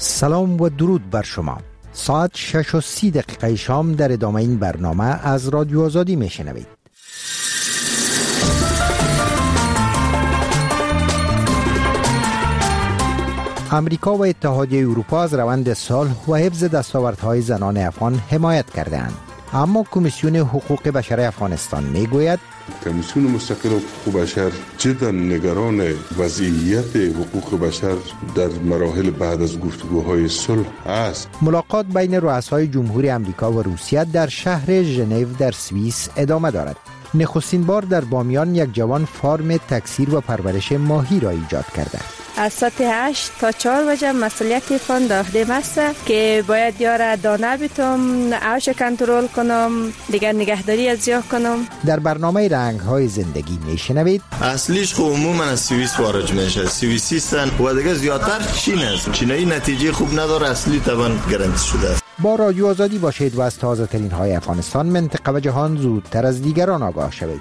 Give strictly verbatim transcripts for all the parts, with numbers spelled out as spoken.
سلام و درود بر شما. ساعت شش و سی دقیقه شام در ادامه این برنامه از رادیو آزادی میشنوید. امریکا و اتحادیه اروپا از روند صلح و حفظ دستاوردهای زنان افغان حمایت کرده‌اند. اما کمیسیون حقوق بشر افغانستان میگوید کمیسیون مستقل حقوق بشر جدا نگران وضعیت حقوق بشر در مراحل بعد از گفتگوهای صلح است. ملاقات بین رؤسای جمهوری امریکا و روسیه در شهر ژنو در سوئیس ادامه دارد. نخستین بار در بامیان یک جوان فارم تکثیر و پرورش ماهی را ایجاد کرده. از ساعت هشت تا چهار بجه مسئولیت فان داخته است که باید یاره دانه بیتم، آش کنترل کنم، دیگر نگهداری از جا کنم. در برنامه رنگ های زندگی میشنوید اصلیش خب عموما از سوئیس خارج میشه، سوئیسیستن و دیگه زیادتر چین است. چینایی نتیجه خوب نداره، اصلی طبعا گارانتی شده است. با رادیو آزادی باشید و از تازه ترین های افغانستان، منطقه و جهان زودتر از دیگران آگاه شوید.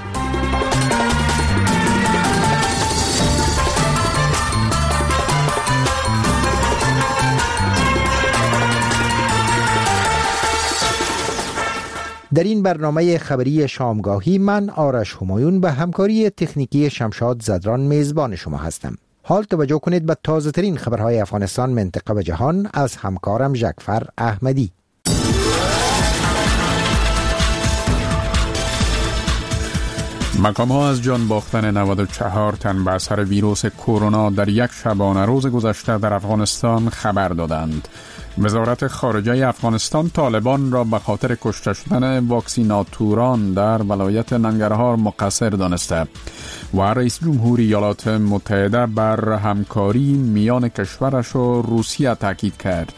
در این برنامه خبری شامگاهی من آرش همایون به همکاری تکنیکی شمشاد زدران میزبان شما هستم. حال توجه کنید به تازه ترین خبرهای افغانستان، منطقه و جهان از همکارم جعفر احمدی. مقام‌ها از جان باختن نود و چهار تن به اثر ویروس کرونا در یک شبانه روز گذشته در افغانستان خبر دادند. وزارت خارجه افغانستان طالبان را به خاطر کشته شدن واکسیناتوران در ولایت ننگرهار مقصر دانسته و رئیس جمهور ایالات متحده بر همکاری میان کشورش و روسیه تاکید کرد.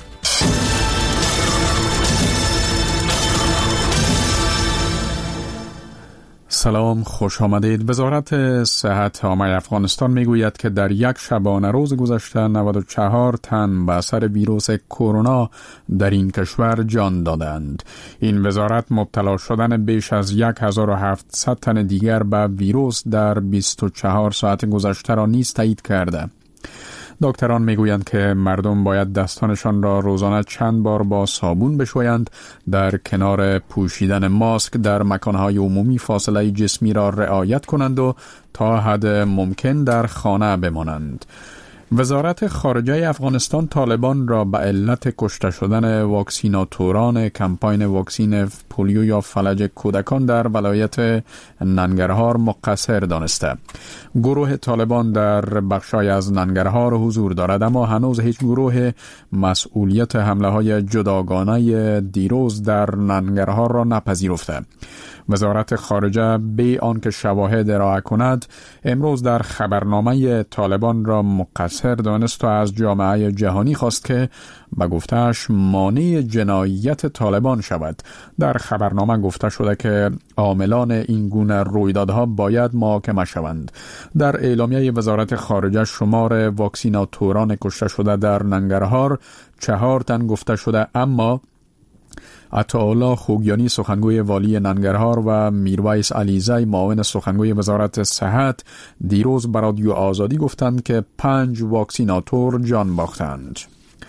سلام، خوش آمدید. وزارت صحت عامه افغانستان میگوید که در یک شبانه روز گذشته نود و چهار تن به اثر ویروس کرونا در این کشور جان دادند. این وزارت مبتلا شدن بیش از هزار و هفتصد تن دیگر به ویروس در بیست و چهار ساعت گذشته را نیز تایید کرده. دکتران میگویند که مردم باید دستانشان را روزانه چند بار با صابون بشویند، در کنار پوشیدن ماسک در مکانهای عمومی فاصله جسمی را رعایت کنند و تا حد ممکن در خانه بمانند. وزارت خارجه افغانستان طالبان را به علت کشته شدن واکسیناتوران کمپاین واکسین پولیو یا فلج کودکان در ولایت ننگرهار مقصر دانسته. گروه طالبان در بخشای از ننگرهار حضور دارد، اما هنوز هیچ گروه مسئولیت حمله های جداگانه دیروز در ننگرهار را نپذیرفته. وزارت خارجه بی آنکه شواهد ارائه کند امروز در خبرنامه طالبان را مقصر دانست و از جامعه جهانی خواست که به گفتهش مانع جنایت طالبان شود. در خبرنامه گفته شده که عاملان این گونه رویدادها باید محاکمه شوند. در اعلامیه وزارت خارجه شمار واکسیناتوران کشته شده در ننگرهار چهار تن گفته شده، اما عطاالله خوگیانی سخنگوی والی ننگرهار و میرویس علیزی معاون سخنگوی وزارت صحت دیروز به رادیو آزادی گفتند که پنج واکسیناتور جان باختند.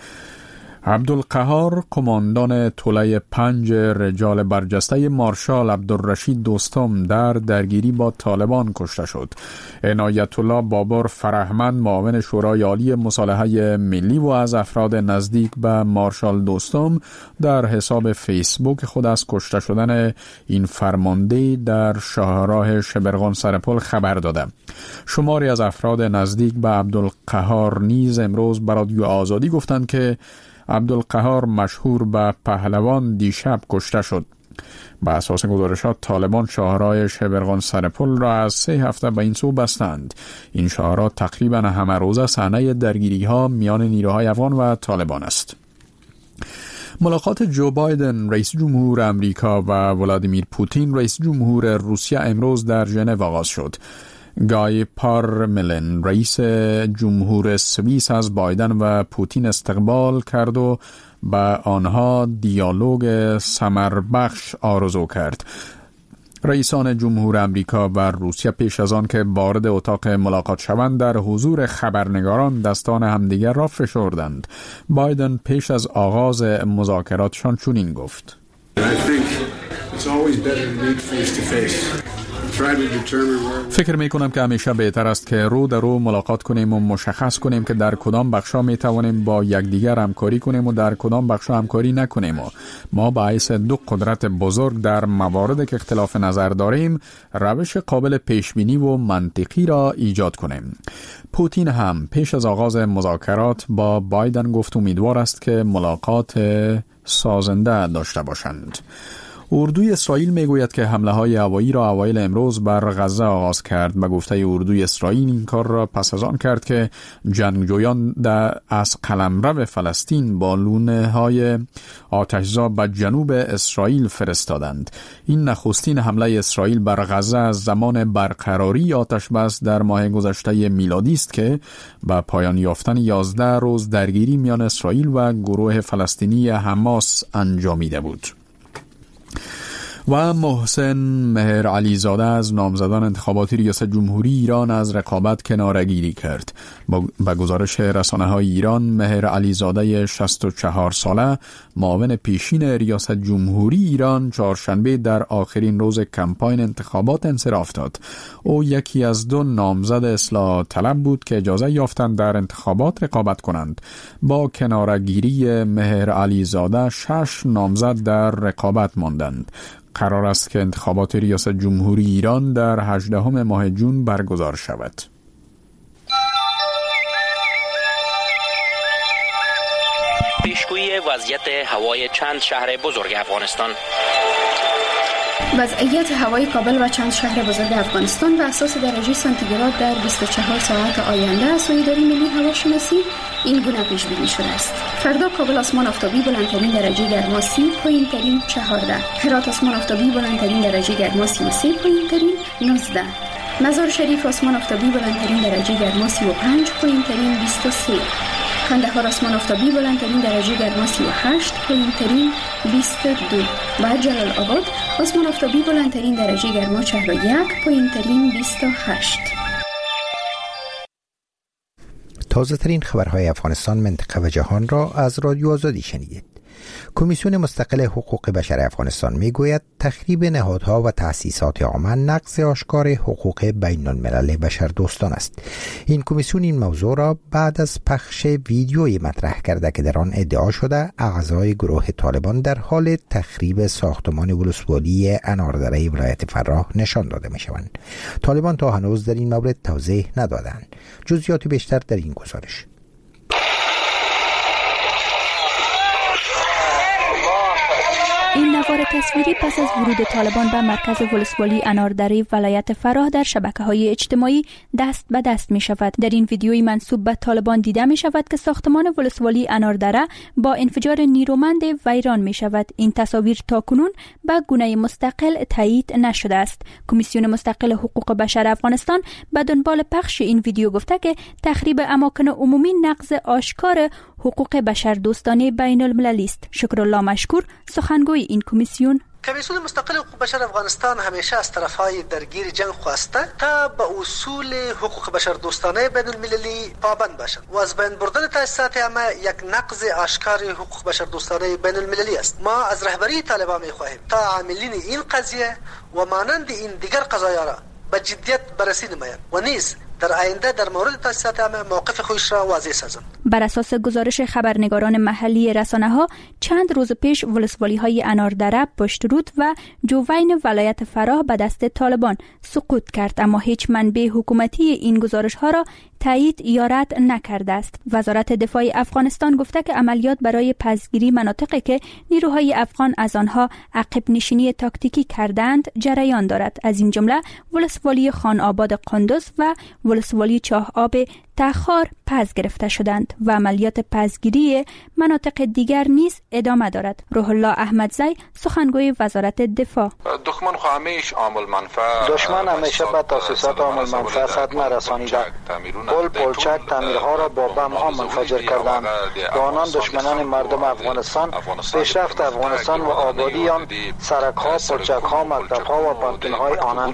عبدالقهار کماندان توله پنج رجال برجسته مارشال عبدالرشید دوستم در درگیری با طالبان کشته شد. عنایت الله بابر فرهمند معاون شورای عالی مصالحه ملی و از افراد نزدیک به مارشال دوستم در حساب فیسبوک خود از کشته شدن این فرمانده در شاهراه شبرغان سرپل خبر داده. شماری از افراد نزدیک به عبدالقهار نیز امروز به رادیو آزادی گفتند که عبدالقهار مشهور به پهلوان دیشب کشته شد. به اساس گزارشات طالبان شاهراه شبرغان سرپل را از سه هفته به این سو بستند. این شاهراه تقریبا همه روزه صحنه درگیری ها میان نیروهای افغان و طالبان است. ملاقات جو بایدن رئیس جمهور امریکا و ولادیمیر پوتین رئیس جمهور روسیه امروز در ژنو آغاز شد. گای پارملن رئیس جمهور سوئیس از بایدن و پوتین استقبال کرد و به آنها دیالوگ ثمربخش آرزو کرد. رئیسان جمهور امریکا و روسیه پیش از آن که وارد اتاق ملاقات شوند در حضور خبرنگاران دستان همدیگر را فشردند. بایدن پیش از آغاز مذاکراتشان چنین گفت: فکر می کنم که همیشه بهتر است که رو در رو ملاقات کنیم و مشخص کنیم که در کدام بخشا می توانیم با یکدیگر همکاری کنیم و در کدام بخشا همکاری نکنیم و ما با حیث دو قدرت بزرگ در مواردی که اختلاف نظر داریم روش قابل پیش بینی و منطقی را ایجاد کنیم. پوتین هم پیش از آغاز مذاکرات با بایدن گفت امیدوار است که ملاقات سازنده داشته باشند. اردوی اسرائیل میگوید که حمله های هوایی را اوایل امروز بر غزه آغاز کرد. به گفته اردوی اسرائیل این کار را پس از آن کرد که جنگجویان در از قلمرو فلسطین بالون های آتشزا به جنوب اسرائیل فرستادند. این نخستین حمله اسرائیل بر غزه از زمان برقراری آتش بس در ماه گذشته میلادی است که به پایان یافتن یازده روز درگیری میان اسرائیل و گروه فلسطینی حماس انجامیده بود. و محسن مهر علیزاده از نامزدان انتخاباتی ریاست جمهوری ایران از رقابت کناره‌گیری کرد. با گزارش رسانه‌های ایران، مهر علیزاده شصت و چهار ساله معاون پیشین ریاست جمهوری ایران چهارشنبه در آخرین روز کمپاین انتخابات انصراف داد. او یکی از دو نامزد اصلاح طلب بود که اجازه یافتند در انتخابات رقابت کنند. با کناره‌گیری مهر علیزاده شش نامزد در رقابت ماندند. قرار است که انتخابات ریاست جمهوری ایران در هجدهم ماه جون برگزار شود. پیشگویی وضعیت هوای چند شهر بزرگ افغانستان. وضعیت هوای کابل و چند شهر بزرگ افغانستان به اساس درجه سانتیگراد در بیست و چهار ساعت آینده از سوی اداره ملی هواشناسی این گونه پیش بینی شده است. فردا کابل آسمان آفتابی بلندترین درجه گرماسی پایین‌ترین چهارده، هرات آسمان آفتابی بلندترین درجه گرماسی و سه پایین‌ترین نوزده، مزار شریف آسمان آفتابی بلندترین درجه گرماسی و پنج پایین‌ترین بیست و سه، کندهار آسمان آفتابی بلندترین درجه گرماسی و هشت پایین‌ترین بیست و دو و جلال آباد آسمان آفتابی بلندترین درجه گرما چهل و یک پایین‌ترین بیست و هشت. تازه ترین خبرهای افغانستان، منطقه و جهان را از رادیو آزادی شنیدید. کمیسیون مستقل حقوق بشر افغانستان میگوید تخریب نهادها و تأسیسات عامه نقض آشکار حقوق بین الملل بشر دوستان است. این کمیسیون این موضوع را بعد از پخش ویدیویی مطرح کرده که در آن ادعا شده اعضای گروه طالبان در حال تخریب ساختمان ولسوالی اناردره ولایت فراه نشان داده می شوند. طالبان تا هنوز در این مورد توضیح ندادند. جزئیات بیشتر در این گزارش. این نوار تصویری پس از ورود طالبان به مرکز ولسوالی اناردره ولایت فراه در شبکه‌های اجتماعی دست به دست می شود. در این ویدیوی منسوب به طالبان دیده می شود که ساختمان ولسوالی اناردره با انفجار نیرومند ویران می شود. این تصاویر تاکنون به گونه مستقل تایید نشده است. کمیسیون مستقل حقوق بشر افغانستان به دنبال پخش این ویدیو گفته که تخریب اماکن عمومی نقض آشکار حقوق بشر دوستانه بین المللی است. شکرالله مشکور، سخنگوی این کمیسیون: کمیسیون مستقل حقوق بشر افغانستان همیشه از طرفهای درگیر جنگ خواسته تا به اصول حقوق بشر دوستانه بین المللی پابند باشند و از بین بردن تأسیسات عامه یک نقض آشکار حقوق بشر دوستانه بین المللی است. ما از رهبری طالبان می‌خواهیم تا عاملین این قضیه و مانند این دیگر قضایا را به جدیت بررسی نمایند و نیز در آینده در مورد تأسیسات عامه موقف خودش را واضح سازند. بر اساس گزارش خبرنگاران محلی رسانه‌ها، چند روز پیش ولسوالی‌های اناردره، پشترود و جوین ولایت فراه به دست طالبان سقوط کرد، اما هیچ منبع حکومتی این گزارش‌ها را تایید یا رد نکرده است. وزارت دفاع افغانستان گفته که عملیات برای پسگیری مناطقی که نیروهای افغان از آنها عقب نشینی تاکتیکی کردند جریان دارد. از این جمله ولسوالی خان آباد قندوز و ولسوالی چاه آب تخار پس گرفته شدند و عملیات پسگیری مناطق دیگر نیز ادامه دارد. روح الله احمدزی سخنگوی وزارت دفاع: دشمن خو همیشه عامل منفعه دشمن همیشه به تاسیسات عامل منفعه صدمه رسانیده. پل پلچک تعمیرها را با بم ها منفجر کردند. با آنان دشمنان مردم افغانستان پیشرفت افغانستان و آبادی آن سرک ها، پلچک ها، مکتب ها و پانتون های آنان.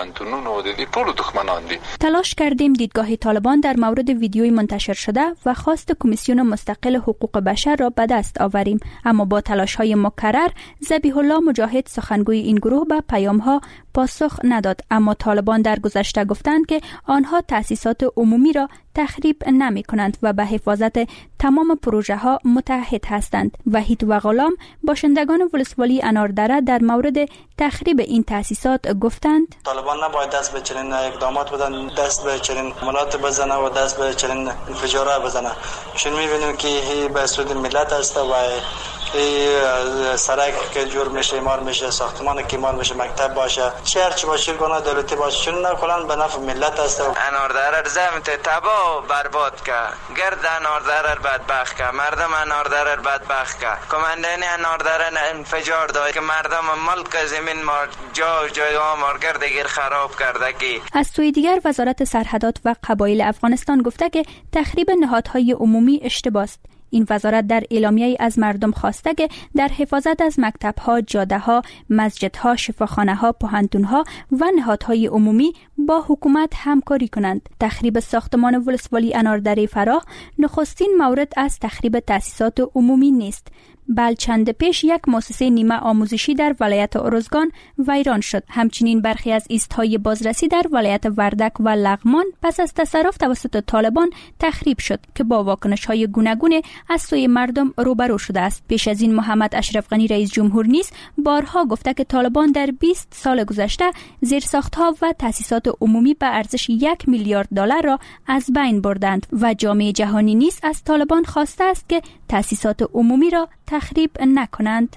تلاش کردیم دیدگاه طالبان در مورد ویدیوی منتشر شده و خواست کمیسیون مستقل حقوق بشر را به دست آوریم، اما با تلاش های مکرر ذبیح الله مجاهد سخنگوی این گروه به پیام ها پاسخ نداد. اما طالبان در گذشته گفتند که آنها تأسیسات عمومی را تخریب نمی کنند و به حفاظت تمام پروژه ها متحد هستند. وحید و غلام باشندگان ولسوالی اناردره در مورد تخریب این تأسیسات گفتند: طالبان نباید دست به چنین اقدامات بدن، دست به چنین عملات بزنه و دست به چنین انفجارات بزنه. چون می‌بینیم که هی به سود ملت است و ای سرک که جور میشه، مار میشه، ساختمان که مار میشه، مکتب باشه، شهر چه باشه، گونه دولتی باشه، چون نه کلا به نفع ملت است. اناردره زمین تباه و برباد که گرد اناردره بدبخت که مردم اناردره بدبخت که کماندین اناردره انفجار داد که مردم ملک زمین ما جا جای ما گردگیر خراب کرده. کی از سوی دیگر وزارت سرحدات و قبایل افغانستان گفته که تخریب نهادهای عمومی اشتباه است. این وزارت در اعلامیه‌ای از مردم خواسته که در حفاظت از مکتب‌ها، جاده‌ها، مسجدها، شفاخانه‌ها، پوهنتون‌ها و نهادهای عمومی با حکومت همکاری کنند. تخریب ساختمان ولسوالی اناردره فراه نخستین مورد از تخریب تأسیسات عمومی نیست. بل چند پیش یک مؤسسه نیمه آموزشی در ولایت ارزگان ویران شد. همچنین برخی از ایستهای بازرسی در ولایت وردک و لغمان پس از تصرف توسط طالبان تخریب شد که با واکنش‌های گوناگون از سوی مردم روبرو شده است. پیش از این محمد اشرف غنی رئیس جمهور نیز بارها گفته که طالبان در بیست سال گذشته زیرساخت‌ها و تأسیسات عمومی به ارزش یک میلیارد دلار را از بین بردند و جامعه جهانی نیز از طالبان خواسته است که تأسیسات عمومی را تخریب نکنند.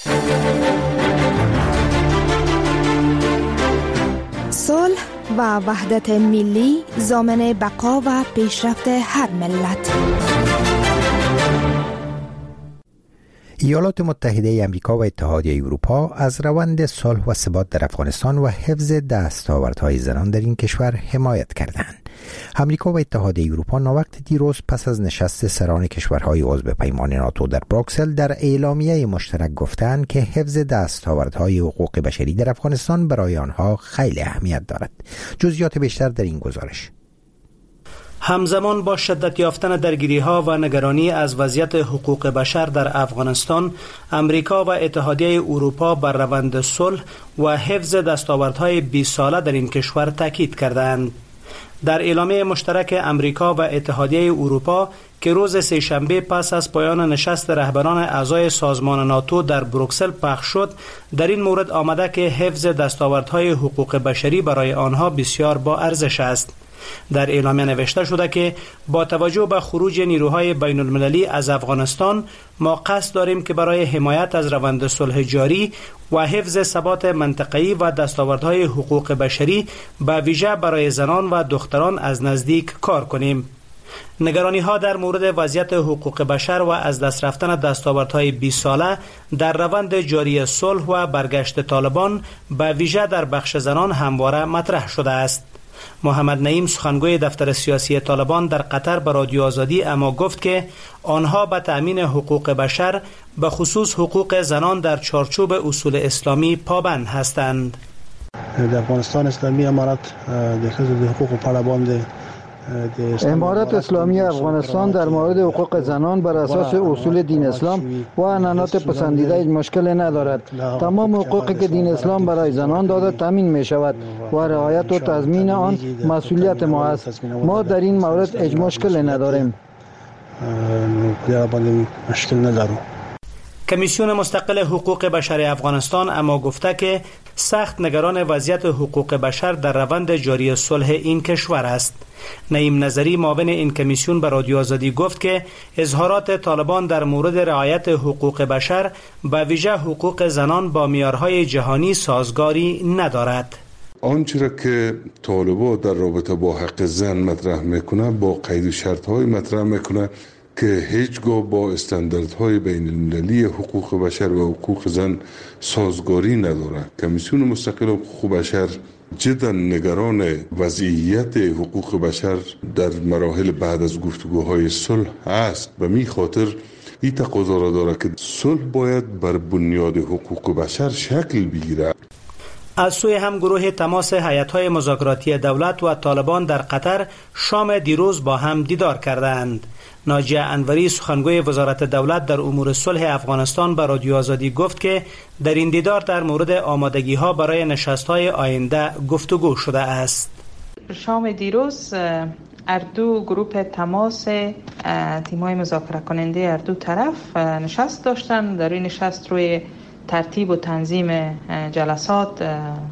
صلح و وحدت ملی ضامن بقا و پیشرفت هر ملت. ایالات متحده آمریکا و اتحادیه اروپا از روند صلح و ثبات در افغانستان و حفظ دستاوردهای زنان در این کشور حمایت کردند. آمریکا و اتحادیه اروپا ناوقت دیروز پس از نشست سران کشورهای عضو پیمان ناتو در بروکسل در اعلامیه مشترک گفتند که حفظ دستاوردهای حقوق بشری در افغانستان برای آنها خیلی اهمیت دارد. جزئیات بیشتر در این گزارش. همزمان با شدت یافتن درگیری‌ها و نگرانی از وضعیت حقوق بشر در افغانستان، امریکا و اتحادیه اروپا بر روند صلح و حفظ دستاوردهای بیست ساله در این کشور تاکید کردند. در اعلامیه مشترک امریکا و اتحادیه اروپا که روز سه‌شنبه پس از پایان نشست رهبران اعضای سازمان ناتو در بروکسل پخش شد، در این مورد آمده که حفظ دستاوردهای حقوق بشری برای آنها بسیار با ارزش است. در اعلامیه نوشته شده که با توجه به خروج نیروهای بین المللی از افغانستان، ما قصد داریم که برای حمایت از روند صلح جاری و حفظ ثبات منطقه‌ای و دستاوردهای حقوق بشری به ویژه برای زنان و دختران از نزدیک کار کنیم. نگرانی ها در مورد وضعیت حقوق بشر و از دست رفتن دستاوردهای بیست ساله در روند جاری صلح و برگشت طالبان به ویژه در بخش زنان همواره مطرح شده است. محمد نعیم سخنگوی دفتر سیاسی طالبان در قطر به رادیو آزادی اما گفت که آنها به تأمین حقوق بشر به خصوص حقوق زنان در چارچوب اصول اسلامی پابند هستند. در افغانستان اسلامی امارت د حقوق پابند امارت اسلامی افغانستان در مورد حقوق زنان بر اساس اصول دین اسلام و عنعنات پسندیده هیچ مشکل ندارد. تمام حقوقی که دین اسلام برای زنان داده تامین می شود و رعایت و تضمین آن مسئولیت ما است. ما در این مورد هیچ مشکل نداریم. مشکل نداریم. کمیسیون مستقل حقوق بشر افغانستان اما گفته که سخت نگران وضعیت حقوق بشر در روند جاری صلح این کشور است. نعیم نظری معاون این کمیسیون به رادیو آزادی گفت که اظهارات طالبان در مورد رعایت حقوق بشر به ویژه حقوق زنان با معیارهای جهانی سازگاری ندارد. آنچه را که طالبان در رابطه با حق زن مطرح میکنه با قید و شرط های مطرح میکنه که هیچگاه با استانداردهای بین المللی حقوق بشر و حقوق زن سازگاری نداره. کمیسیون مستقل حقوق بشر جدا نگران وضعیت حقوق بشر در مراحل بعد از گفتگوهای صلح است و می خاطر این تقاضا را داره که صلح باید بر بنیاد حقوق بشر شکل بگیرد. از سوی هم گروه تماس هیئت‌های مذاکراتی دولت و طالبان در قطر شام دیروز با هم دیدار کردند. ناجیه انوری سخنگوی وزارت دولت در امور صلح افغانستان به رادیو آزادی گفت که در این دیدار در مورد آمادگی‌ها برای نشست‌های آینده گفتگو شده است. شام دیروز اردو گروه تماس تیم‌های مذاکره کننده اردو طرف نشست داشتند. در این نشست روی ترتیب و تنظیم جلسات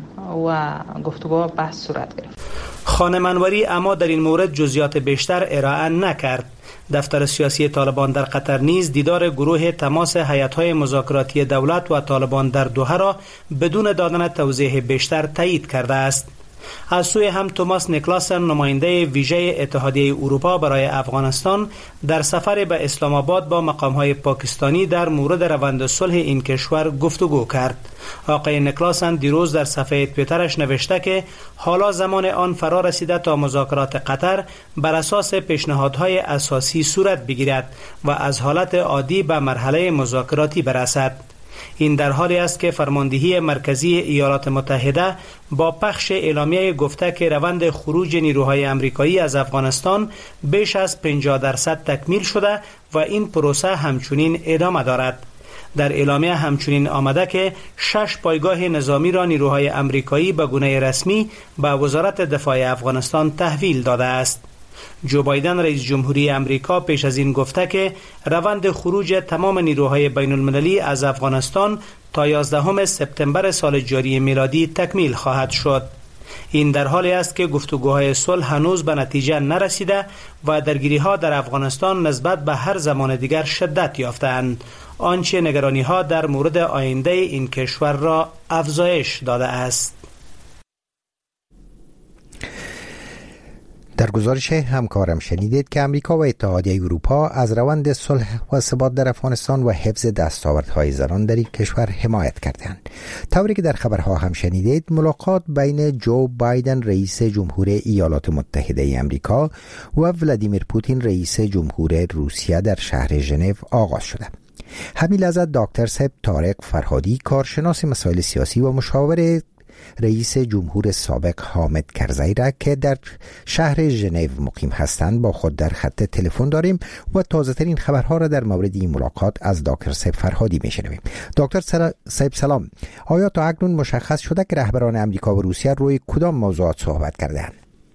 و گفتگوها بحث صورت گرفت. خانم انوری اما در این مورد جزئیات بیشتر ارائه نکرد. دفتر سیاسی طالبان در قطر نیز دیدار گروه تماس هیئت‌های مذاکراتی دولت و طالبان در دوحه را بدون دادن توضیح بیشتر تایید کرده است. از سوی هم توماس نیکلاسن نماینده ویژه اتحادیه اروپا برای افغانستان در سفر به اسلام آباد با مقام‌های پاکستانی در مورد روند صلح این کشور گفتگو کرد. آقای نیکلاسن دیروز در صفحه توییترش نوشته که حالا زمان آن فرا رسیده تا مذاکرات قطر بر اساس پیشنهادهای اساسی صورت بگیرد و از حالت عادی به مرحله مذاکراتی برسد. این در حالی است که فرماندهی مرکزی ایالات متحده با پخش اعلامیه گفته که روند خروج نیروهای آمریکایی از افغانستان بیش از پنجاه درصد تکمیل شده و این پروسه همچنین ادامه دارد. در اعلامیه همچنین آمده که شش پایگاه نظامی را نیروهای آمریکایی به گونه رسمی به وزارت دفاع افغانستان تحویل داده است. جو بایدن رئیس جمهوری امریکا پیش از این گفته که روند خروج تمام نیروهای بین المللی از افغانستان تا یازدهم سپتامبر سال جاری میلادی تکمیل خواهد شد. این در حالی است که گفتگوهای صلح هنوز به نتیجه نرسیده و درگیری‌ها در افغانستان نسبت به هر زمان دیگر شدت یافته‌اند، آنچه نگرانی‌ها در مورد آینده این کشور را افزایش داده است. در گزارش همکارم شنیدید که امریکا و اتحادیه اروپا از روند صلح و ثبات در افغانستان و حفظ دستاوردهای زنان در این کشور حمایت کردند. طوری که در خبرها هم شنیدید، ملاقات بین جو بایدن رئیس جمهور ایالات متحده امریکا و ولادیمیر پوتین رئیس جمهور روسیه در شهر ژنو آغاز شده. همین لحظه دکتر صاحب طارق فرهادی، کارشناس مسائل سیاسی و مشاور رئیس جمهور سابق حامد کرزی را که در شهر ژنو مقیم هستند با خود در خط تلفن داریم و تازه ترین خبرها را در مورد این ملاقات از دکتر صاحب فرهادی میشنویم. دکتر صاحب سلام. آیا تا اکنون مشخص شده که رهبران امریکا و روسیه روی کدام موضوعات صحبت کردند؟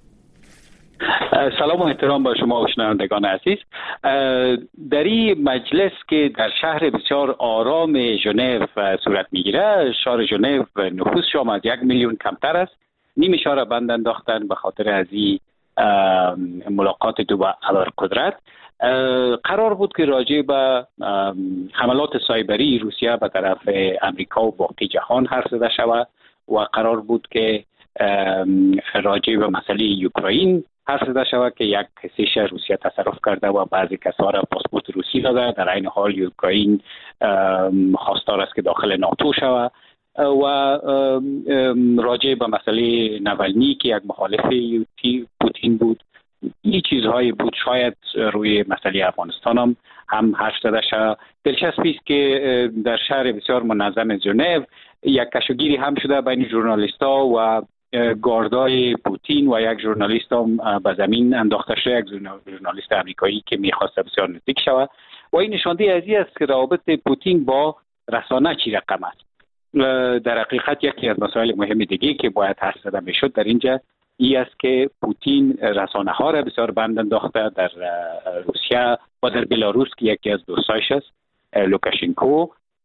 سلام و احترام با شما و شنوندگان عزیز. در این مجلس که در شهر بسیار آرام ژنو صورت میگیره، شهر ژنو نفوس شما از یک میلیون کمتر است، نیم شهر بند انداختن به خاطر از این ملاقات دو ابرقدرت. قرار بود که راجع به حملات سایبری روسیه به طرف امریکا و باقی جهان حرف زده شود و قرار بود که راجع به مسئله اوکراین حرف زده شود که یک حصه‌اش روسیه تصرف کرده و بعضی کسا را پاسپورت روسی داده. در این حال اوکراین خواستار است که داخل ناتو شود و راجع به مسئله ناولنی که یک مخالف پوتین بود. این چیزهایی بود. شاید روی مسئله افغانستان هم هم حرف زده شد. دلچسبی است که در شهر بسیار منظم ژنو یک کشوگیری هم شده بین ژورنالیست‌ها و گاردای پوتین و یک ژورنالیست هم به زمین انداخته شده، یک ژورنالیست امریکایی که میخواست بسیار نزدیک شود و این نشانده از این است که روابط پوتین با رسانه چی رقم است. در حقیقت یکی از مسائل مهم دیگه که باید حرف زده میشد در اینجا این است که پوتین رسانه ها را بسیار بند انداخته در روسیه و در بلاروس که یکی از دوستایش است، لوکاشنکو،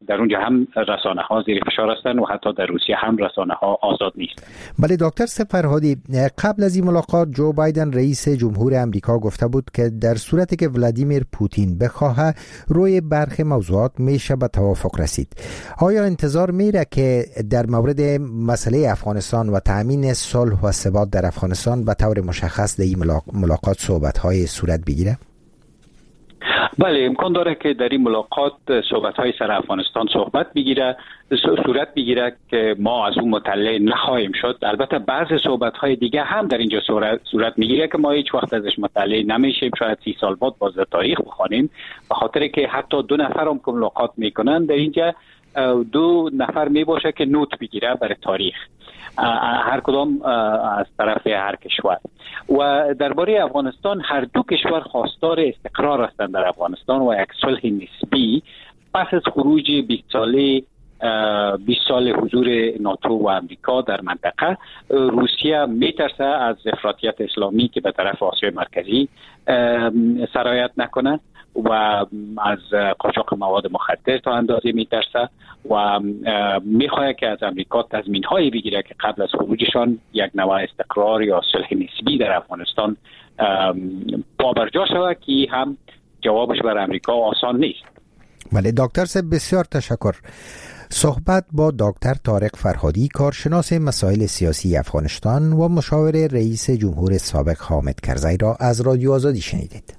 در اونجا هم رسانه ها زیر فشار هستند و حتی در روسیه هم رسانه ها آزاد نیست. بله دکتر سفرهادی، قبل از این ملاقات جو بایدن رئیس جمهور امریکا گفته بود که در صورتی که ولادیمیر پوتین بخواهد روی برخی موضوعات میشه به توافق رسید. آیا انتظار میره که در مورد مسئله افغانستان و تامین صلح و ثبات در افغانستان به طور مشخص در این ملاقات صحبت‌های صورت بگیره؟ بله امکان داره که در این ملاقات صحبت‌های سر افغانستان صحبت بگیره صورت بگیره که ما از اون مطلع نخواهیم شد. البته بعضی صحبت‌های دیگه هم در اینجا صورت میگیره که ما هیچ وقت ازش مطلع نمیشیم، شاید سی سال بعد باز تاریخ بخوانیم، به خاطر که حتی دو نفر هم که ملاقات میکنن در اینجا دو نفر میباشه که نوت بگیره برای تاریخ، هر کدام از طرف هر کشور. و درباره افغانستان هر دو کشور خواستار استقرار هستند در افغانستان و یک صلح نسبی پس از خروج بیست ساله بیست سال حضور ناتو و امریکا در منطقه. روسیه میترسه از افراطیت اسلامی که به طرف آسیای مرکزی سرایت نکنه و از قاچاق مواد مخدر تا اندازه میترسه و میخواد که از امریکا تضمین‌هایی بگیره که قبل از خروجشان یک نوع استقرار یا صلح نسبی در افغانستان پابرجا شود که هم جوابش بر امریکا آسان نیست. بله دکتر صاحب بسیار تشکر. صحبت با دکتر طارق فرهادی، کارشناس مسائل سیاسی افغانستان و مشاور رئیس جمهور سابق حامد کرزی را از رادیو آزادی شنیدید.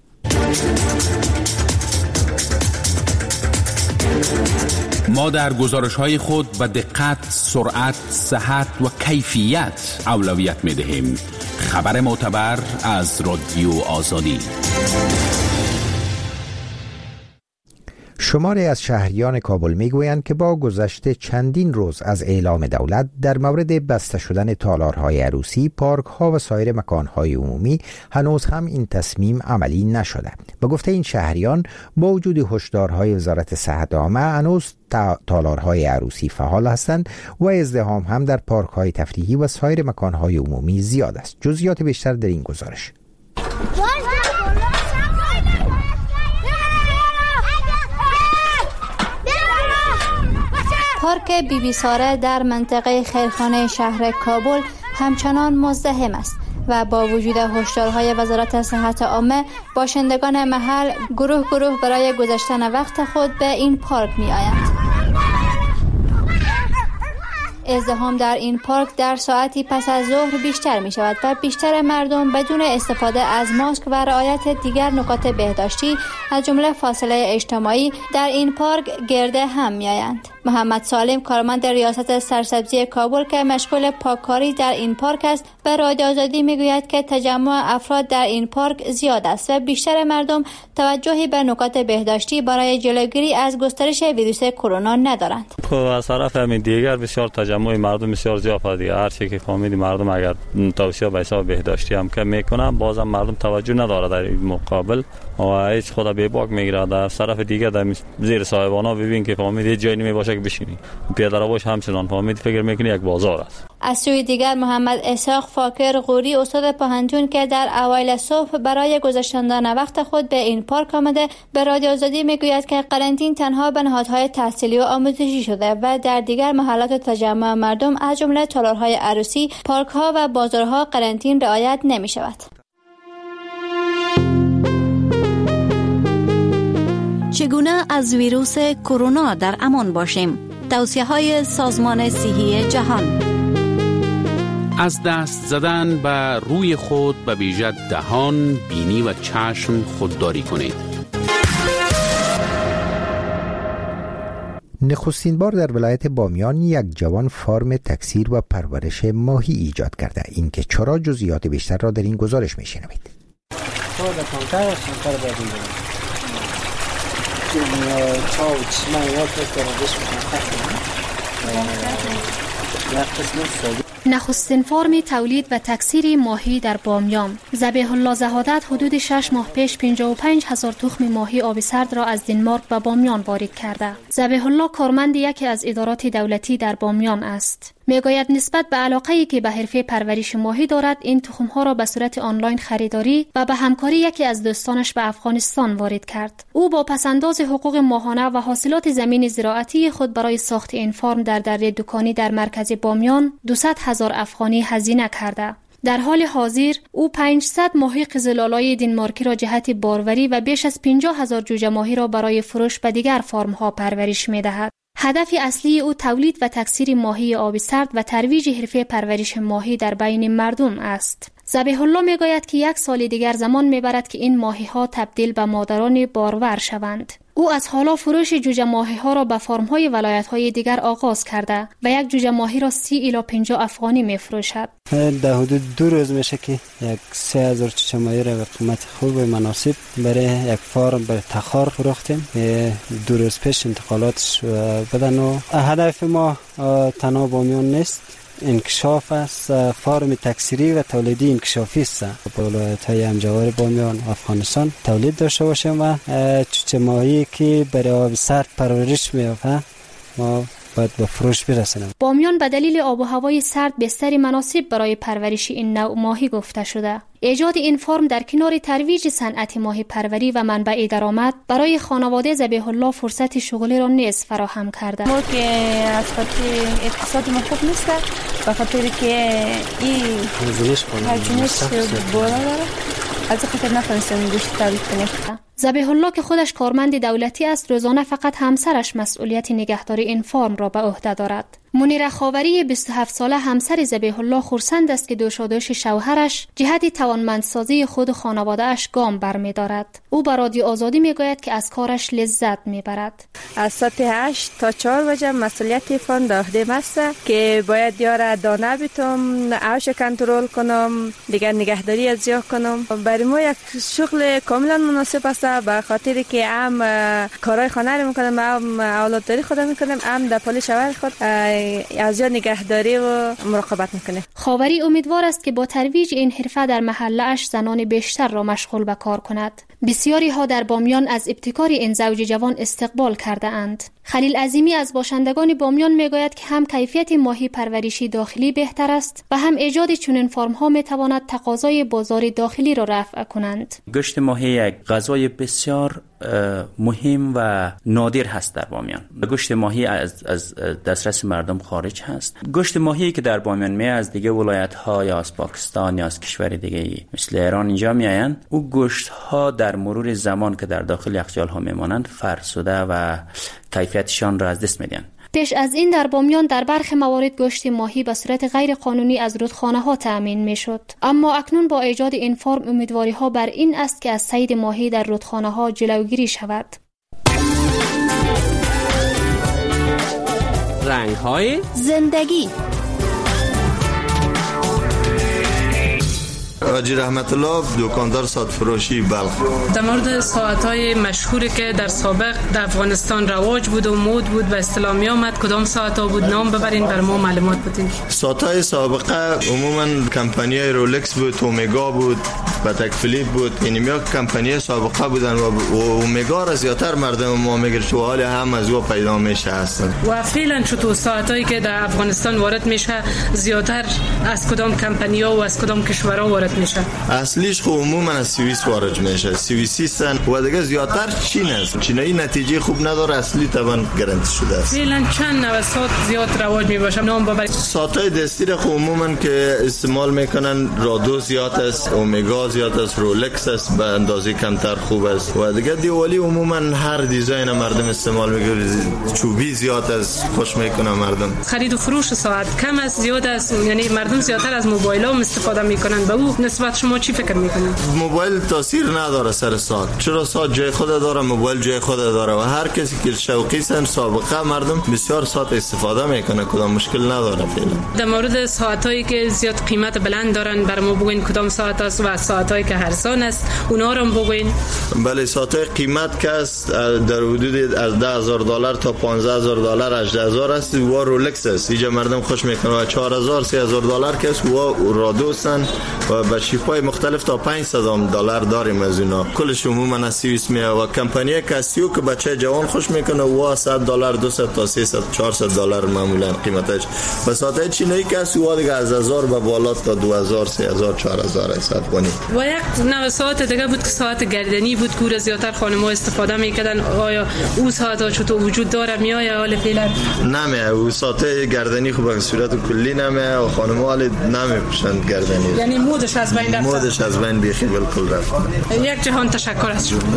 ما در گزارش‌های خود به دقت، سرعت، صحت و کیفیت اولویت می‌دهیم. خبر معتبر از رادیو آزادی. شماری از شهریان کابل میگویند که با گذشت چندین روز از اعلام دولت در مورد بسته شدن تالارهای عروسی، پارک‌ها و سایر مکان‌های عمومی هنوز هم این تصمیم عملی نشده. به گفته این شهریان با وجود هشدارهای وزارت صحت عامه هنوز تالارهای عروسی فعال هستند و ازدحام هم در پارک‌های تفریحی و سایر مکان‌های عمومی زیاد است. جزئیات بیشتر در این گزارش. پارک بی بی ساره در منطقه خیرخانه شهر کابل همچنان مزدحم است و با وجود هشدارهای وزارت صحت عامه باشندگان محل گروه گروه برای گذشتن وقت خود به این پارک می آیند. ازدحام در این پارک در ساعتی پس از ظهر بیشتر می شود و بیشتر مردم بدون استفاده از ماسک و رعایت دیگر نکات بهداشتی از جمله فاصله اجتماعی در این پارک گرده هم می آیند. محمد سالم، کارمند ریاست سرسبزی کابل که مشغول پاککاری در این پارک است، به رادیو آزادی میگوید که تجمع افراد در این پارک زیاد است و بیشتر مردم توجهی به نکات بهداشتی برای جلوگیری از گسترش ویروس کرونا ندارند. خب از طرف همین دیگر بسیار تجمع مردم بسیار زیاد است. هر چی که فهمیدیم مردم اگر توصیه به حساب بهداشتی هم که میکنن بازم مردم توجه نداره در این مقابل و هیچ خدا به باک میگیره. در طرف دیگه در زیر صاحبانا ببین که فهمید جایی نمی باشه که بشینی، پیاده روش همچنان فهمید فکر میکنی یک بازار است. از سوی دیگر محمد اسحاق فاکر غوری، استاد پاهنجون که در اوایل صبح برای گذشتن وقت خود به این پارک آمده، به رادیو آزادی میگوید که قرنطینه تنها به نهادهای تحصیلی و آموزشی شده و در دیگر محلات تجمع مردم از جمله تالارهای عروسی، پارک‌ها و بازارها قرنطینه رعایت نمی‌شود. چگونه از ویروس کرونا در امان باشیم؟ توصیه‌های سازمان صحی جهان. از دست زدن به روی خود به ویژه دهان، بینی و چشم خودداری کنید. نخستین بار در ولایت بامیان یک جوان فارم تکثیر و پرورش ماهی ایجاد کرده. این که چرا، جزئیات بیشتر را در این گزارش میشنوید. نخستین فرم تولید و تکثیر ماهی در بامیان. ذبیح الله زهادت حدود شش ماه پیش پنجاه و پنج هزار تخم ماهی آبی سرد را از دنمارک به بامیان وارد کرده. ذبیح الله کارمند یکی از ادارات دولتی در بامیان است. میگوید نسبت به علاقه‌ای که به حرفه پرورش ماهی دارد این تخم‌ها را به صورت آنلاین خریداری و به همکاری یکی از دوستانش به افغانستان وارد کرد. او با پسنداز حقوق ماهانه و حاصلات زمین زراعتی خود برای ساخت این فارم در دره دکانی در مرکز بامیان دویست هزار افغانی هزینه کرده. در حال حاضر او پانصد ماهی قزل‌آلای دنمارکی را جهت باروری و بیش از پنجاه هزار جوجه ماهی را برای فروش به دیگر فارم‌ها پرورش می‌دهد. هدف اصلی او تولید و تکثیر ماهی آب سرد و ترویج حرفه پرورش ماهی در بین مردم است. ذبیح الله میگوید که یک سال دیگر زمان میبرد که این ماهی ها تبدیل به مادران بارور شوند. او از حالا فروش جوجه ماهی ها را به فرم های ولایت های دیگر آغاز کرده و یک جوجه ماهی را سی الی پنجاه افغانی میفروشد. در حدود دو روز میشه که یک سه هزار جوجه ماهی را به قیمت خوب و مناسب برای یک فارم برای تخار فروختیم. دو روز پیش انتقالاتش بدن و هدف ما تنها بامیان نیست، انکشاف است، فارم تکثیری و تولیدی انکشافی است. ولایت‌های همجوار بامیان افغانستان تولید داشته باشیم و جوجه ماهی که برای آب سرد پرورش می‌یابد ما باید به فروش برسانیم. بامیان به دلیل آب و هوای سرد بستری مناسب برای پرورش این نوع ماهی گفته شده. ایجاد این فرم در کنار ترویج صنعت ماهی پروری و منبع درآمد برای خانواده ذبیح الله فرصت شغلی را نیز فراهم کرده. ما که از خاطر اقتصاد ما خوب نیست، به خاطر که این هزینه‌اش بالا داره، از خاطر نتونستیم گوشت تولید کنیم. ذبیح الله که خودش کارمند دولتی است، روزانه فقط همسرش مسئولیت نگهداری این فارم را به عهده دارد. منیره خاوری بیست و هفت ساله همسر ذبیح الله خرسند است که دوشادوش شوهرش جهت توانمندسازی خود و خانواده اش گام برمی‌دارد. او به رادیو آزادی میگوید که از کارش لذت میبرد. از ساعت هشت تا چهار بجه مسئولیت فارم به عهده است که باید یاره دانه بیتم، آش کنترل کنم، دیگر نگهداری از یاه کنم. برای ما یک شغل کاملا مناسب است، به خاطر که هم کارهای خانه رو میکنم، هم اولادداری خودم میکنم، هم در پال شوهر خود از یاد نگهداری و مراقبت میکنه. خاوری امیدوار است که با ترویج این حرفه در محله اش زنان بیشتر را مشغول به کار کند. بسیاری ها در بامیان از ابتکار این زوج جوان استقبال کرده اند. خلیل عظیمی از باشندگان بامیان میگوید که هم کیفیت ماهی پرورشی داخلی بهتر است و هم ایجاد چنین فرم ها میتواند تقاضای بازار داخلی را رفع کنند. گوشت ماهی یک غذای بسیار مهم و نادر هست در بامیان. گوشت ماهی از از دسترس مردم خارج هست. گوشت ماهی که در بامیان می از دیگه ولایت ها یا از پاکستان یا از کشور دیگه مثل ایران اینجا میآیند. او گوشت ها در مرور زمان که در داخل یخچال ها میمانند فرسوده و کیفیتشان را از دست میدن. پیش از این در بامیان در برخی موارد گوشت ماهی به صورت غیر قانونی از رودخانه ها تأمین می شد. اما اکنون با ایجاد این فرم امیدواری ها بر این است که از صید ماهی در رودخانه ها جلوگیری شود. رنگ های زندگی. حاجی رحمت الله، دکاندار ساعت فروشی بلخ. در مورد ساعت‌های مشهوری که در سابق در افغانستان رواج بود و مد بود و اسلامی آمد، کدام ساعت‌ها بود؟ نام ببرین بر ما معلومات بدین. ساعت‌های سابقه عموما کمپانی‌های رولکس بود، اومگا بود، پاتک فیلیپ بود. اینم یا کمپانی‌های سابقه بودن و اومگا را زیاتر مردم ما میگن تو حال هم از او پیدا میشه هستن. و فعلا چطور ساعت‌هایی که در افغانستان وارد میشه زیاتر از کدام کمپانی‌ها و از کدام کشورها وارد میشه؟ اصلیش خب عموما از سوئیس وارد میشه. سوئیسی سن و دیگه زیاتر چین است. چینایی نتیجه خوب نداره، اصلی طبعا گارانتی شده است. فعلا چند نوع ساعت زیاد رواج میباشه؟ نام ببرید. ساعت‌های دستی را خب عموما که استعمال میکنن رادو زیاد است، اومگا زیاد است، رولکس است به اندازه کمتر خوب است. و دیگه دیوالی عموما هر دیزاین مردم استعمال میکنه. چوبی زیاد است، خوش میکنه مردم. خرید و فروش ساعت کم است زیاد است، یعنی مردم زیاتر از موبایل ها استفاده میکنن. به او نسبت شما چی فکر میکنید؟ موبایل تاثیر نداره سر ساعت، چرا ساعت جای خود داره، موبایل جای خود داره و هر کسی که شوقی سن سابقه مردم بسیار ساعت استفاده میکنه، کدام مشکل نداره. فعلا در مورد ساعتایی که زیاد قیمت بلند دارن بر ما بگوین کدام ساعت است و ساعتایی که ارزان است اونها رو بگوین. بله، ساعتای قیمت که است در حدود از ده هزار دلار تا پانزده هزار دلار، هجده هزار است و رولکس است. اینجا مردم خوش میکنه و چهار هزار سه هزار دلار که است و رادو سن و به شیپای مختلف تا پانصد دلار داریم از اونا. کلش عموما از سوئیس میاد و کمپانی کاسیو که بچه جوان خوش میکنه و صد دلار دویست تا سیصد چهارصد دلار معمولا قیمتش. و ساعت چینی کاسیو دیگه از هزار به بالا تا دو هزار سه هزار چهار هزار است افغانی. و یک نوع ساعت دیگه بود که ساعت گردنی بود که زیاتر خانم‌ها استفاده میکردن. آیا او ساعت چطور وجود داره میآید حال فعلا؟ نمیه. او ساعت گردنی خوب به صورت کلی نمیه و خانم‌ها حال نمیپوشند گردنی. یعنی مودش از بین رفت. مودش از بین بیخی بالکل رفت. یک جهان تشکر از شما.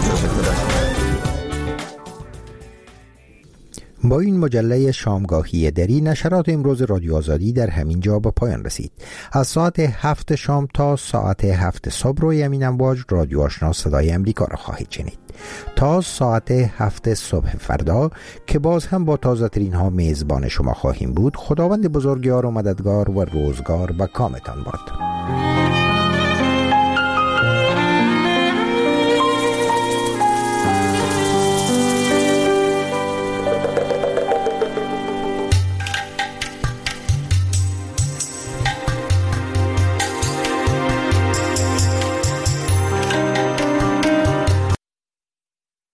با این مجله شامگاهی دری نشرات امروز رادیو آزادی در همین جا به پایان رسید. از ساعت هفت شام تا ساعت هفت صبح روی امین امواج رادیو آشنا صدای امریکا را خواهید شنید. تا ساعت هفت صبح فردا که باز هم با تازه ترین ها میزبان شما خواهیم بود. خداوند بزرگوار و مددگار و روزگار به کامتان باد.